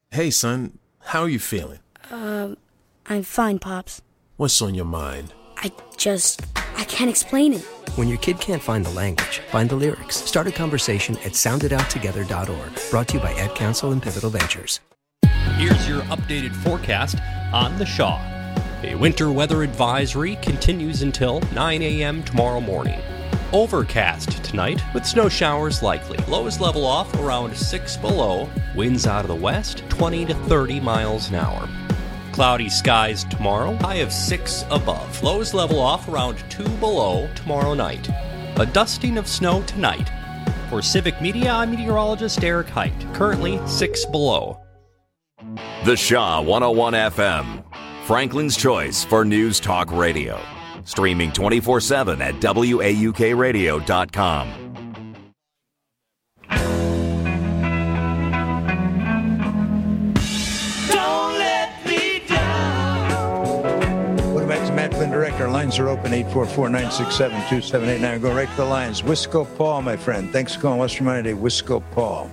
Hey, son, how are you feeling? I'm fine, Pops. What's on your mind? I can't explain it. When your kid can't find the language, find the lyrics. Start a conversation at soundedouttogether.org. Brought to you by Ad Council and Pivotal Ventures. Here's your updated forecast on the Shaw. A winter weather advisory continues until 9 a.m. tomorrow morning. Overcast tonight with snow showers likely. Lows level off around 6 below. Winds out of the west 20 to 30 miles an hour. Cloudy skies tomorrow, high of 6 above. Lows level off around 2 below tomorrow night. A dusting of snow tonight. For Civic Media, I'm meteorologist Eric Height. Currently 6 below. The Shaw 101 FM, Franklin's choice for news talk radio. Streaming 24/7 at WAUKradio.com. Matt Flynn, Director. Lines are open, 844-967-2789. Go right to the lines. Wisco Paul, my friend. Thanks for calling Western Monday. Wisco Paul.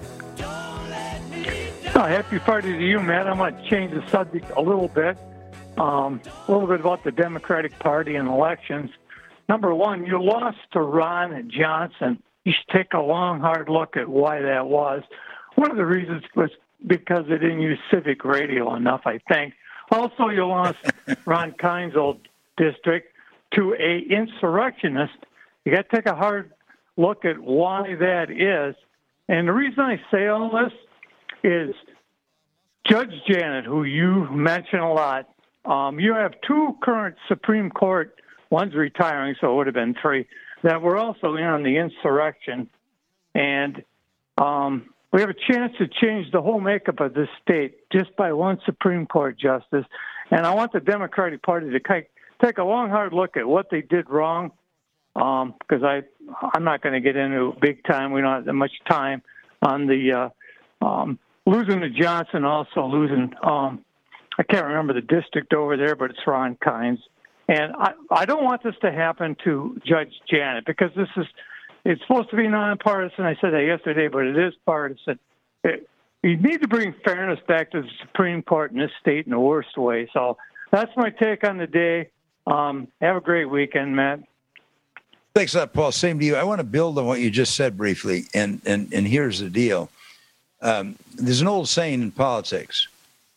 Happy Friday to you, Matt. I'm going to change the subject a little bit. A little bit about the Democratic Party and elections. Number one, you lost to Ron Johnson. You should take a long, hard look at why that was. One of the reasons was because they didn't use civic radio enough, I think. Also, you lost Ron Kynes' old district to a insurrectionist. You got to take a hard look at why that is. And the reason I say all this is Judge Janet, who you mention a lot. You have 2 current Supreme Court, one's retiring, so it would have been 3, that were also in on the insurrection. And we have a chance to change the whole makeup of this state just by one Supreme Court justice. And I want the Democratic Party to take a long, hard look at what they did wrong, because I'm not going to get into big time. We don't have that much time on the losing to Johnson, also losing, I can't remember the district over there, but it's Ron Kynes. And I don't want this to happen to Judge Janet, because it's supposed to be nonpartisan. I said that yesterday, but it is partisan. You need to bring fairness back to the Supreme Court in this state in the worst way. So that's my take on the day. Have a great weekend, Matt. Thanks a lot, Paul. Same to you. I want to build on what you just said briefly, and here's the deal. There's an old saying in politics.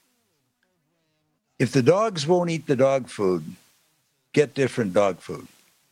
If the dogs won't eat the dog food, get different dog food.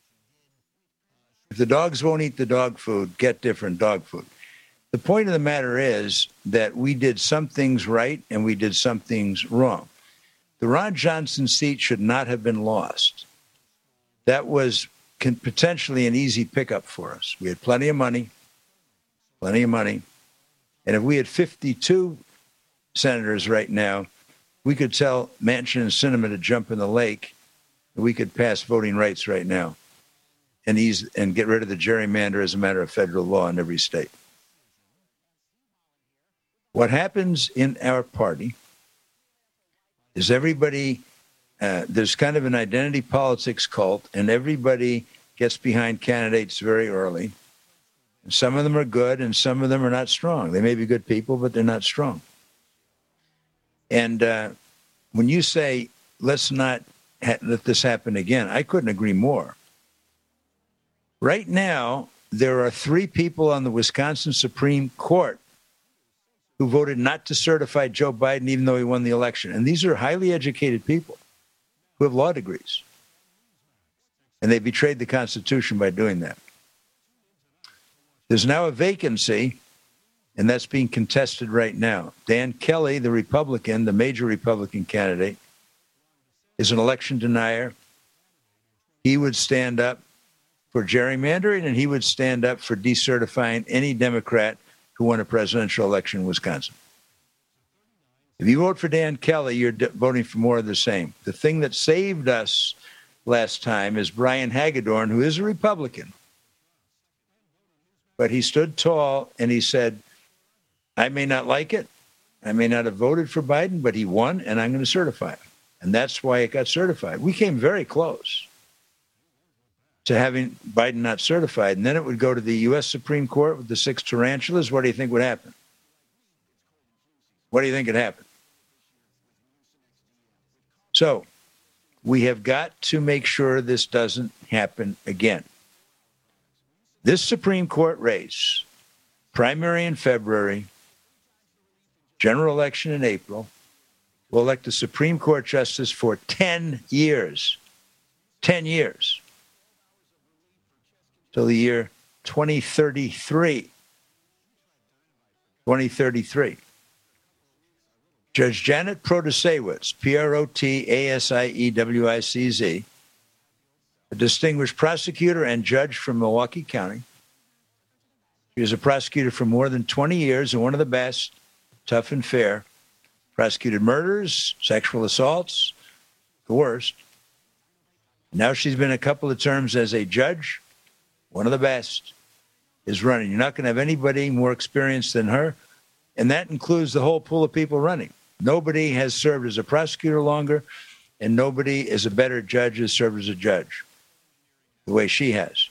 If the dogs won't eat the dog food, get different dog food. The point of the matter is that we did some things right and we did some things wrong. The Ron Johnson seat should not have been lost. That was potentially an easy pickup for us. We had plenty of money. And if we had 52 senators right now, we could tell Manchin and Sinema to jump in the lake, and we could pass voting rights right now and get rid of the gerrymander as a matter of federal law in every state. What happens in our party is everybody, there's kind of an identity politics cult, and everybody gets behind candidates very early. And some of them are good, and some of them are not strong. They may be good people, but they're not strong. And when you say, let's not let this happen again, I couldn't agree more. Right now, there are 3 people on the Wisconsin Supreme Court who voted not to certify Joe Biden, even though he won the election. And these are highly educated people who have law degrees. And they betrayed the Constitution by doing that. There's now a vacancy, and that's being contested right now. Dan Kelly, the Republican, the major Republican candidate, is an election denier. He would stand up for gerrymandering, and he would stand up for decertifying any Democrat who won a presidential election in Wisconsin. If you vote for Dan Kelly, you're voting for more of the same. The thing that saved us last time is Brian Hagedorn, who is a Republican. But he stood tall and he said, I may not like it. I may not have voted for Biden, but he won, and I'm going to certify it. And that's why it got certified. We came very close to having Biden not certified. And then it would go to the U.S. Supreme Court with the 6 tarantulas. What do you think would happen? What do you think would happen? So we have got to make sure this doesn't happen again. This Supreme Court race, primary in February, general election in April, will elect a Supreme Court justice for 10 years. 10 years. Till the year 2033. 2033. Judge Janet Protasiewicz, Protasiewicz, a distinguished prosecutor and judge from Milwaukee County. She was a prosecutor for more than 20 years and one of the best, tough and fair. Prosecuted murders, sexual assaults, the worst. Now she's been a couple of terms as a judge, one of the best, is running. You're not going to have anybody more experienced than her, and that includes the whole pool of people running. Nobody has served as a prosecutor longer, and nobody is a better judge has served as a judge the way she has.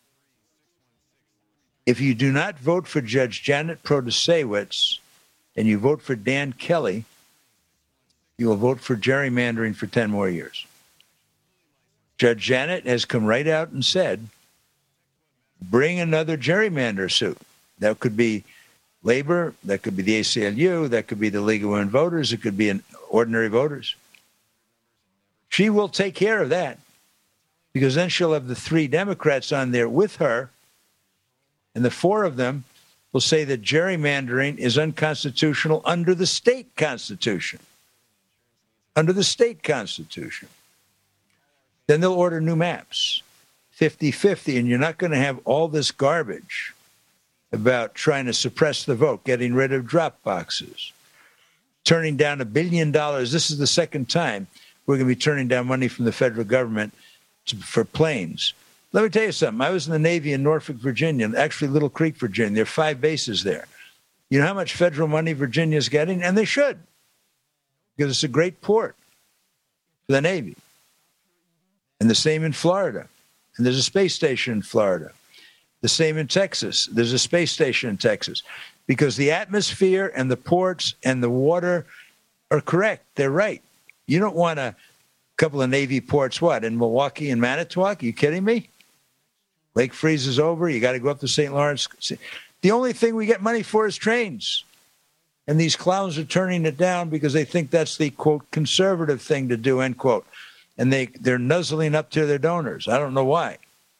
If you do not vote for Judge Janet Protasiewicz and you vote for Dan Kelly, you will vote for gerrymandering for 10 more years. Judge Janet has come right out and said, bring another gerrymander suit. That could be labor, that could be the ACLU, that could be the League of Women Voters, it could be ordinary voters. She will take care of that because then she'll have the 3 Democrats on there with her, and the 4 of them will say that gerrymandering is unconstitutional under the state constitution. Under the state constitution. Then they'll order new maps, 50-50, and you're not going to have all this garbage about trying to suppress the vote, getting rid of drop boxes, turning down $1 billion. This is the second time we're going to be turning down money from the federal government for planes. Let me tell you something. I was in the Navy in Norfolk, Virginia, actually Little Creek, Virginia. There are 5 bases there. You know how much federal money Virginia's getting? And they should, because it's a great port for the Navy. And the same in Florida. And there's a space station in Florida. The same in Texas. There's a space station in Texas. Because the atmosphere and the ports and the water are correct. They're right. You don't want a couple of Navy ports, what, in Milwaukee and Manitowoc? Are you kidding me? Lake freezes over. You got to go up to St. Lawrence. The only thing we get money for is trains. And these clowns are turning it down because they think that's the, quote, conservative thing to do, end quote. And they're nuzzling up to their donors. I don't know why.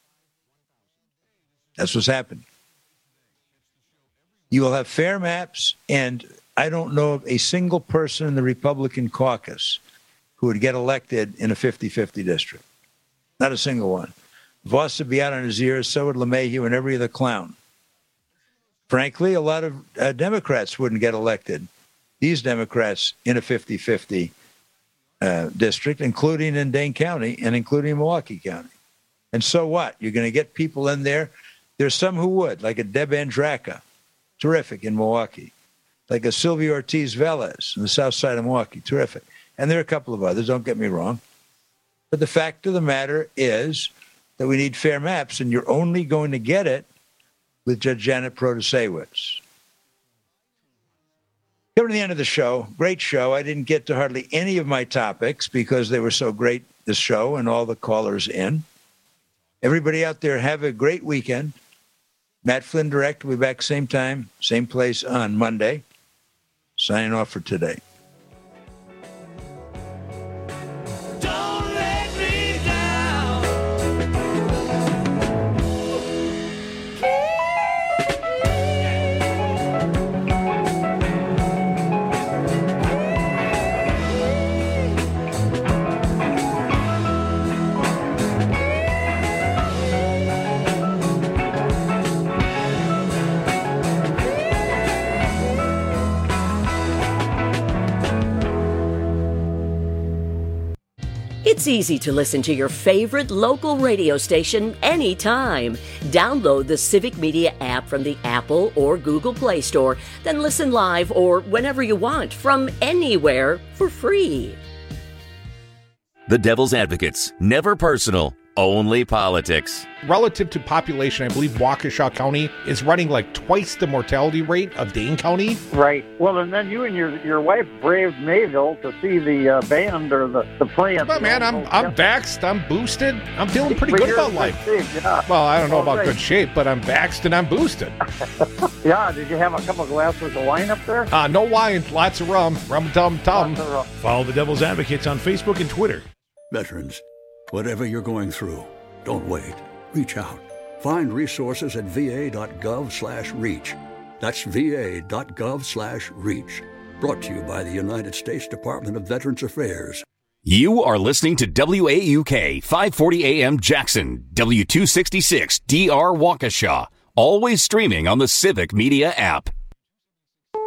That's what's happening. You will have fair maps, and I don't know of a single person in the Republican caucus who would get elected in a 50-50 district. Not a single one. Voss would be out on his ears, so would LeMahieu and every other clown. Frankly, a lot of Democrats wouldn't get elected, these Democrats, in a 50-50 district, including in Dane County and including Milwaukee County. And so what? You're going to get people in there. There's some who would, like a Deb Andraka, terrific in Milwaukee, like a Sylvia Ortiz-Velez on the south side of Milwaukee, terrific. And there are a couple of others, don't get me wrong. But the fact of the matter is that we need fair maps, and you're only going to get it with Judge Janet Protasiewicz. Coming to the end of the show, great show. I didn't get to hardly any of my topics because they were so great, this show, and all the callers in. Everybody out there, have a great weekend. Matt Flynn Direct will be back same time, same place on Monday. Signing off for today. It's easy to listen to your favorite local radio station anytime. Download the Civic Media app from the Apple or Google Play Store, then listen live or whenever you want from anywhere for free. The Devil's Advocates. Never personal, Only Politics. Relative to population, I believe Waukesha County is running like twice the mortality rate of Dane County. Right. Well, and then you and your wife braved Mayville to see the band or the play. But man, I'm vaxxed, I'm boosted, I'm feeling pretty good about life. Yeah. Well, I don't know about good shape, but I'm vaxxed and I'm boosted. Yeah, did you have a couple of glasses of wine up there? No wine, lots of rum, tum-tum. Follow the Devil's Advocates on Facebook and Twitter. Veterans, whatever you're going through, don't wait. Reach out. Find resources at va.gov/reach. That's va.gov/reach. Brought to you by the United States Department of Veterans Affairs. You are listening to WAUK 540 AM Jackson, W266 DR Waukesha. Always streaming on the Civic Media app.